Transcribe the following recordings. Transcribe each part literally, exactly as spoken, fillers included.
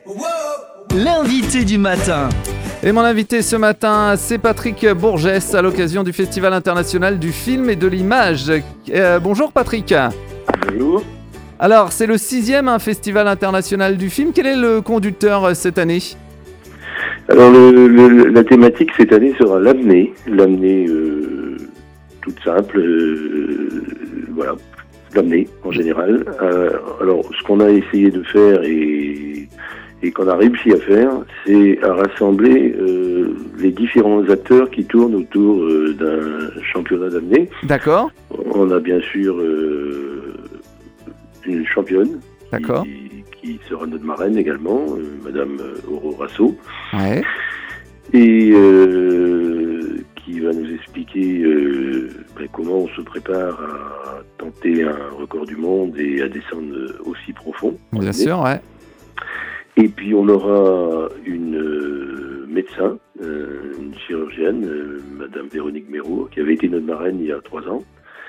L'invité du matin. Et mon invité ce matin, c'est Patrick Bourgès, à l'occasion du Festival international du film et de l'image. Euh, bonjour Patrick. Bonjour. Alors, c'est le sixième hein, Festival international du film. Quel est le conducteur euh, cette année ? Alors, le, le, la thématique cette année sera l'apnée. L'apnée euh, toute simple, euh, voilà, l'apnée en général. Euh, alors, ce qu'on a essayé de faire et, et qu'on a réussi à faire, c'est à rassembler euh, les différents acteurs qui tournent autour euh, d'un championnat d'apnée. D'accord. On a bien sûr euh, une championne. D'accord. Qui, qui sera notre marraine également, euh, Madame Aurore Rasso. Ouais. Et euh, qui va nous expliquer euh, ben, comment on se prépare à tenter un record du monde et à descendre aussi profond. Bien sûr, ouais. Et puis on aura une euh, médecin, euh, une chirurgienne, euh, Madame Véronique Méraud, qui avait été notre marraine il y a trois ans,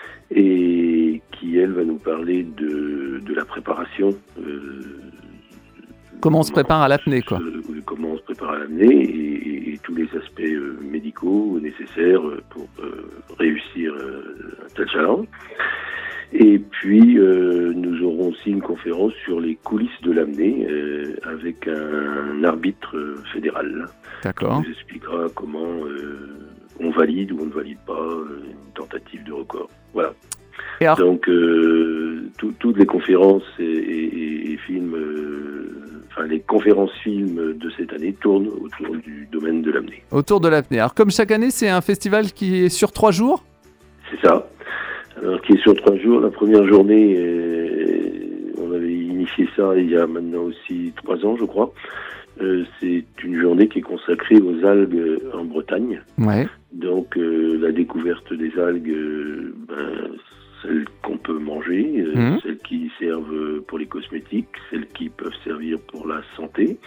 et qui, elle, va nous parler de, de la préparation. Euh, comment on se prépare à l'apnée, quoi. Euh, comment on se prépare à l'apnée et, et, et tous les aspects euh, médicaux nécessaires pour euh, réussir euh, un tel challenge. Et puis, euh, nous aurons aussi une conférence sur les coulisses de l'apnée euh, avec un, un arbitre fédéral. D'accord. Qui nous expliquera comment euh, on valide ou on ne valide pas euh, une tentative de record. Voilà. Et alors... Donc, euh, tout, toutes les conférences et, et, et films, euh, enfin les conférences films de cette année tournent autour du domaine de l'apnée. Autour de l'apnée. Alors, comme chaque année, c'est un festival qui est sur trois jours ? C'est ça. Alors, qui est sur trois jours. La première journée, euh, on avait initié ça il y a maintenant aussi trois ans, je crois. Euh, c'est une journée qui est consacrée aux algues en Bretagne. Ouais. Donc, euh, la découverte des algues, euh, ben, celles qu'on peut manger, euh, mmh. celles qui servent pour les cosmétiques, celles qui peuvent servir pour la santé.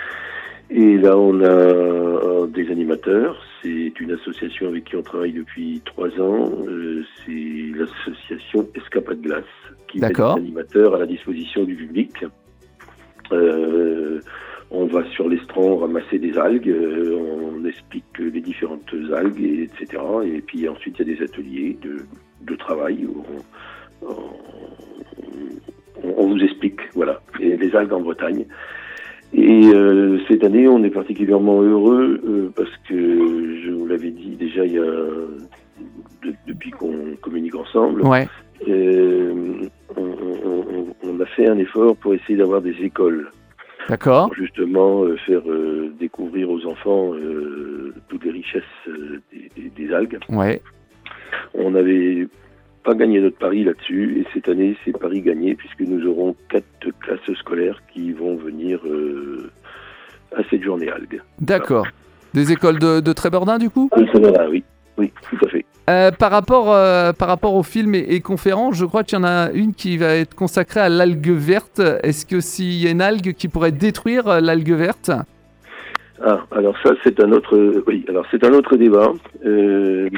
Et là, on a des animateurs. C'est une association avec qui on travaille depuis trois ans. Euh, c'est l'association Escapade Glace, qui met des animateurs à la disposition du public. Euh, on va sur l'estran ramasser des algues, euh, on explique les différentes algues, et, etc. Et puis ensuite, il y a des ateliers de, de travail où on, on, on vous explique, voilà, les, les algues en Bretagne. Et euh, cette année, on est particulièrement heureux euh, parce que, je vous l'avais dit déjà il y a de, depuis qu'on communique ensemble, ouais. euh, on, on, on a fait un effort pour essayer d'avoir des écoles. D'accord. Pour justement euh, faire euh, découvrir aux enfants euh, toutes les richesses euh, des, des, des algues. Ouais. On n'avait pas gagné notre pari là-dessus, et cette année, c'est pari gagné, puisque nous aurons quatre classes scolaires qui vont venir euh, à cette journée algues. D'accord. Voilà. Des écoles de, de Trébordin, du coup ? De Trébordin, oui. Oui, tout à fait. Euh, par, rapport, euh, par rapport aux films et, et conférences, je crois qu'il y en a une qui va être consacrée à l'algue verte. Est-ce que s'il y a une algue qui pourrait détruire l'algue verte ? Ah, alors ça, c'est un autre, oui, alors c'est un autre débat. Euh...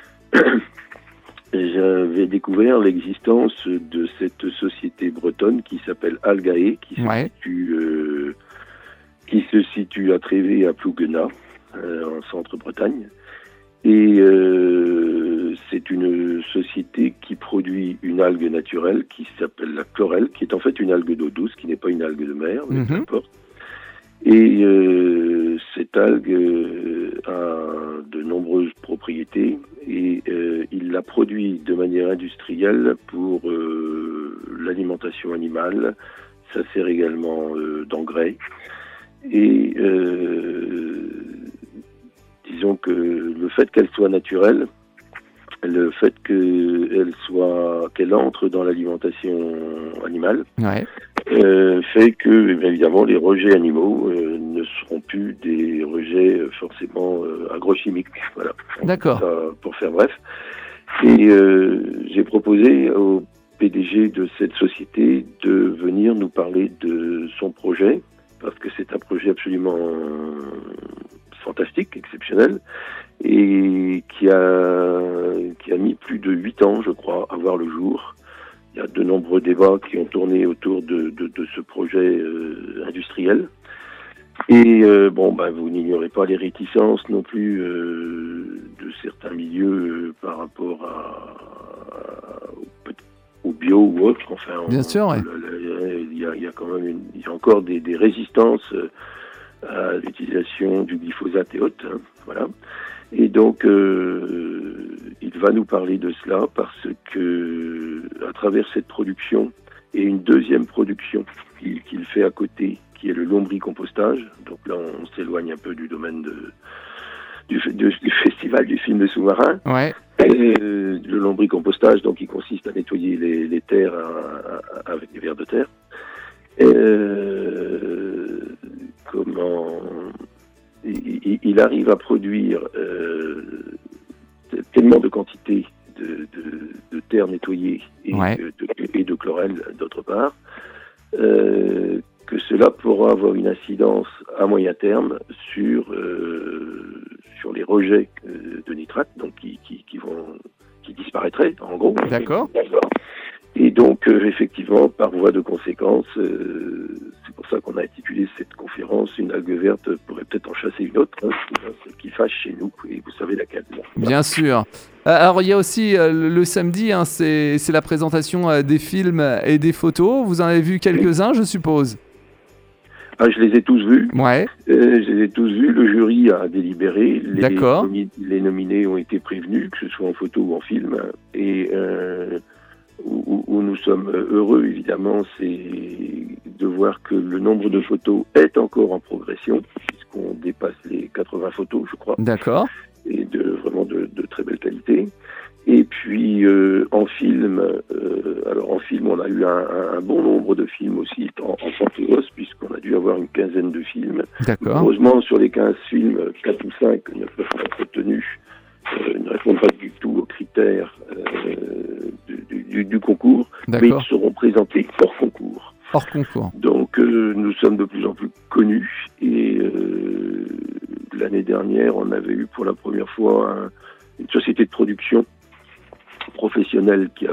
J'avais découvert l'existence de cette société bretonne qui s'appelle Algae, qui se, ouais. situe, euh, qui se situe à Trévé, à Plouguenat, euh, en centre-Bretagne. Et euh, c'est une société qui produit une algue naturelle qui s'appelle la chlorelle, qui est en fait une algue d'eau douce, qui n'est pas une algue de mer, mais mm-hmm. peu importe. Et euh, cette algue euh, a de nombreuses propriétés et euh, il la produit de manière industrielle pour euh, l'alimentation animale. Ça sert également euh, d'engrais. Et euh, disons que le fait qu'elle soit naturelle, le fait qu'elle soit, qu'elle entre dans l'alimentation animale, ouais. euh, fait que, évidemment, les rejets animaux euh, ne seront plus des rejets euh, forcément euh, agrochimiques. Voilà. D'accord. Ça, pour faire bref. Et euh, j'ai proposé au P D G de cette société de venir nous parler de son projet, parce que c'est un projet absolument fantastique, exceptionnel, et qui a, qui a mis plus de huit ans, je crois, à voir le jour. Il y a de nombreux débats qui ont tourné autour de, de, de ce projet euh, industriel. Et euh, bon, bah, vous n'ignorez pas les réticences non plus euh, de certains milieux euh, par rapport à, à- au bio ou autre. Enfin, Bien sûr, ouais. il y a, il y a quand même une, il y a encore des, des résistances euh, à l'utilisation du glyphosate et autres. Hein, voilà. Et donc, euh, il va nous parler de cela parce que, à travers cette production et une deuxième production qu'il qu'il fait à côté, qui est le lombricompostage. Donc là, on s'éloigne un peu du domaine de, du, de, du festival du film de sous-marin. Ouais. Et, euh, le lombricompostage, donc, il consiste à nettoyer les, les terres à, à, avec des vers de terre. Et, euh, comment il, il arrive à produire euh, tellement de quantité de, de, de terre nettoyée et, Ouais. de, et de chlorelle d'autre part, euh, que cela pourra avoir une incidence à moyen terme sur euh, sur les rejets euh, de nitrate, donc qui, qui, qui vont qui disparaîtraient en gros. D'accord. Et donc euh, effectivement, par voie de conséquence, euh, c'est pour ça qu'on a intitulé cette conférence "Une algue verte pourrait peut-être en chasser une autre", hein, celle qui fâche chez nous, et vous savez laquelle. Bien sûr. Euh, Alors, il y a aussi euh, le, le samedi, hein, c'est c'est la présentation euh, des films et des photos. Vous en avez vu quelques-uns, je suppose. Ah, je les ai tous vus. Ouais. Euh, je les ai tous vus. Le jury a délibéré. Les, D'accord. nomi- les nominés ont été prévenus, que ce soit en photo ou en film. Et euh, où, où nous sommes heureux, évidemment, c'est de voir que le nombre de photos est encore en progression, puisqu'on dépasse les quatre-vingts photos, je crois, D'accord. et de vraiment de, de très belle qualité. Et puis euh, en film, euh, alors en film, on a eu un, un, un bon nombre de films aussi en, en Panthéos, puisqu'on a dû avoir une quinzaine de films. D'accord. Heureusement, sur les quinze films, quatre ou cinq ne peuvent pas être retenus, euh, ne répondent pas du tout aux critères euh, du, du, du concours, mais ils D'accord. seront présentés hors concours. Hors concours. Donc euh, nous sommes de plus en plus connus, et euh, l'année dernière, on avait eu pour la première fois un, une société de production professionnelle qui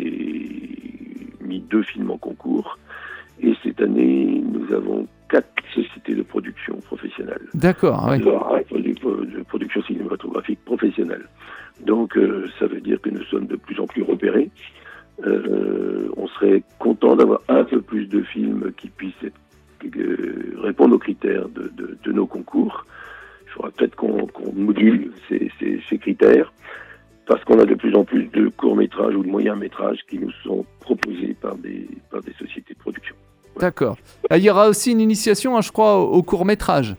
avait mis deux films en concours. Et cette année, nous avons quatre sociétés de production professionnelles. D'accord, oui. De, de production cinématographique professionnelle. Donc, euh, ça veut dire que nous sommes de plus en plus repérés. Euh, on serait content d'avoir un peu plus de films qui puissent être, euh, répondre aux critères de, de, de nos concours. Il faudra peut-être qu'on qu'on module ces, ces, ces critères, parce qu'on a de plus en plus de courts-métrages ou de moyens-métrages qui nous sont proposés par des, par des sociétés de production. Ouais. D'accord. Il y aura aussi une initiation, hein, je crois, au, au court-métrage.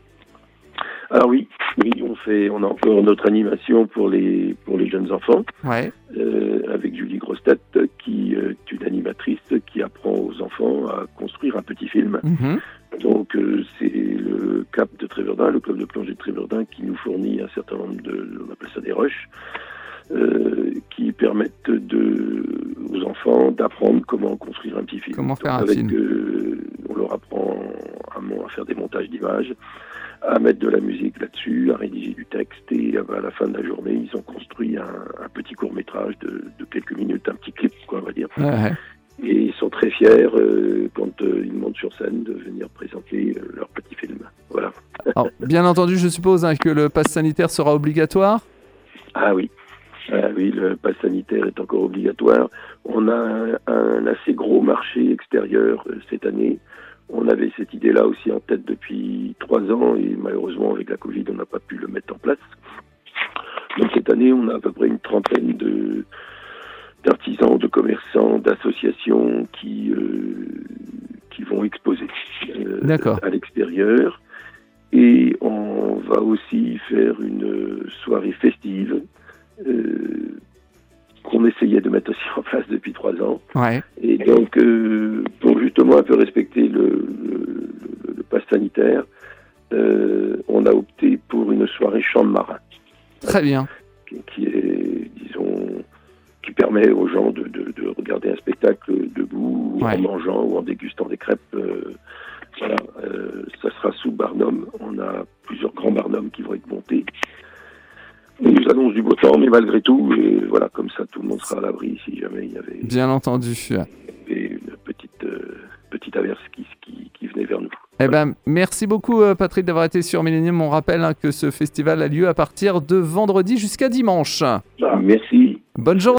Alors oui, oui, on fait, on a encore notre animation pour les pour les jeunes enfants, Ouais. euh, avec Julie Grostet, qui euh, est une animatrice qui apprend aux enfants à construire un petit film. Mm-hmm. Donc euh, c'est le Cap de Tréverdun, le club de plongée de Tréverdun, qui nous fournit un certain nombre de, on appelle ça des rushs, euh, qui permettent de, aux enfants d'apprendre comment construire un petit film. Comment faire Donc, un avec, film. euh, on leur apprend à, à faire des montages d'images, à mettre de la musique là-dessus, à rédiger du texte, et à la fin de la journée, ils ont construit un, un petit court-métrage de, de quelques minutes, un petit clip, quoi, on va dire. Ouais. Et ils sont très fiers, euh, quand euh, ils montent sur scène, de venir présenter euh, leur petit film. Voilà. Alors, bien entendu, je suppose, hein, que le pass sanitaire sera obligatoire. Ah oui. Ah oui, le pass sanitaire est encore obligatoire. On a un, un assez gros marché extérieur euh, cette année. On avait cette idée-là aussi en tête depuis trois ans, et malheureusement, avec la Covid, on n'a pas pu le mettre en place. Donc cette année, on a à peu près une trentaine de d'artisans, de commerçants, d'associations qui euh, qui vont exposer euh, à l'extérieur. Et on va aussi faire une soirée festive euh, qu'on essayait de mettre aussi en place depuis trois ans. Ouais. Et donc, euh, pour justement un peu respecter le, le, le, le pass sanitaire, euh, on a opté pour une soirée chant de marin. Très bien. Qui, qui est, disons, qui permet aux gens de, de, de regarder un spectacle debout, ouais. en mangeant ou en dégustant des crêpes. Euh, voilà, euh, ça sera sous Barnum. On a plusieurs grands Barnum qui vont être montés. On nous annonce du beau temps, mais malgré tout, et voilà, comme ça, tout le monde sera à l'abri si jamais il y avait, bien entendu, il y avait une petite, euh, petite averse qui, qui, qui venait vers nous. Eh ben, merci beaucoup, euh, Patrick, d'avoir été sur Millennium. On rappelle hein, que ce festival a lieu à partir de vendredi jusqu'à dimanche. Ah, merci. Bonne journée.